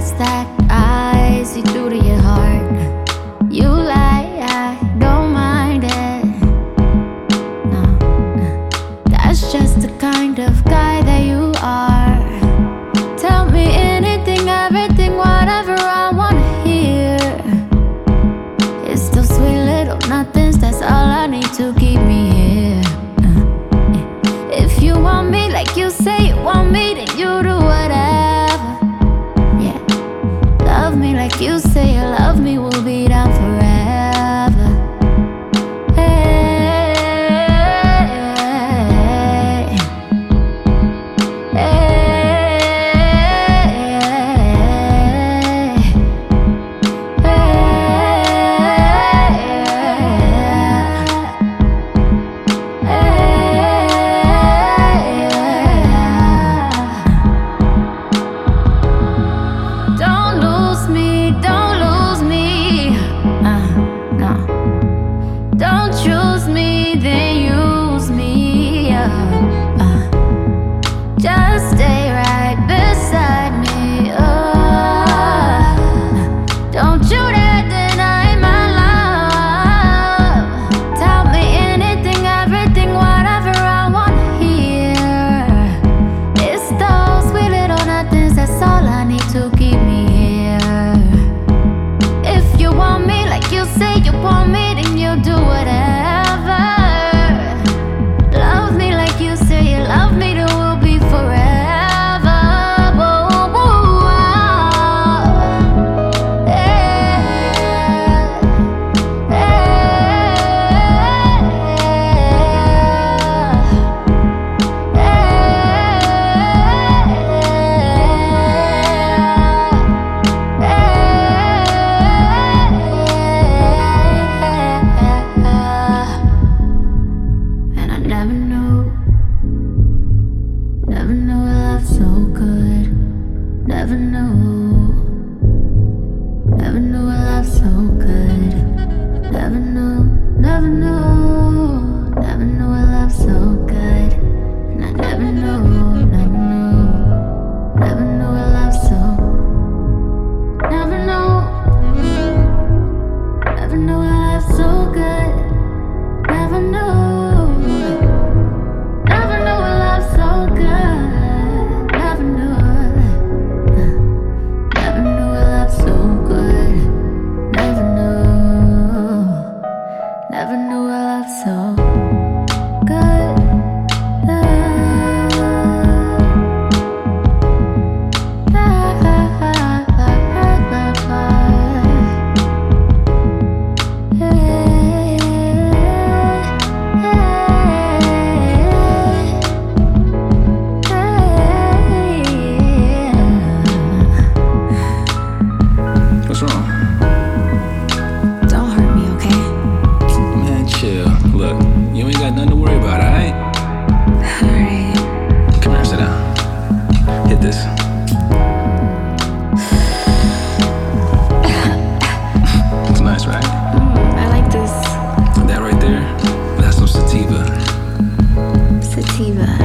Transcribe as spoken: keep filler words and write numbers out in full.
it's that I see through to your heart. You lie, I don't mind it. No, that's just the kind of guy that you are. Tell me anything, everything, whatever I wanna hear. It's those sweet little nothings, that's all I need to keep me here. If you want me like you say you want me, then you do whatever. Yeah, love me like you say you love me, we'll be down forever. Hey, hey, don't lose me, don't lose me. Uh, no. Don't choose me, then use me. Uh, uh. Just stay right beside me. Oh, don't you dare deny my love. Tell me anything, everything, whatever I wanna hear. It's those sweet little nothings, that's all I need to keep me here. If you want me like you say you want me, then you do whatever. Love me like you say you love me, then we'll be forever. Whoa, whoa, whoa. Yeah. And I never knew, never knew a love so good. Never knew, never knew a love so good. Never knew, never knew, never knew a love so good. And I never knew, never knew, never knew a love so. Never knew, never knew a love so good. Never knew, never knew a love so good. Never knew, never knew a love so good. Never knew, never knew a love so good. What's wrong? Don't hurt me, okay? Man, chill. Look, you ain't got nothing to worry about, alright? Alright. Come here, sit down. Hit this. It's nice, right? Mm, I like this That right there, that's some sativa. sativa.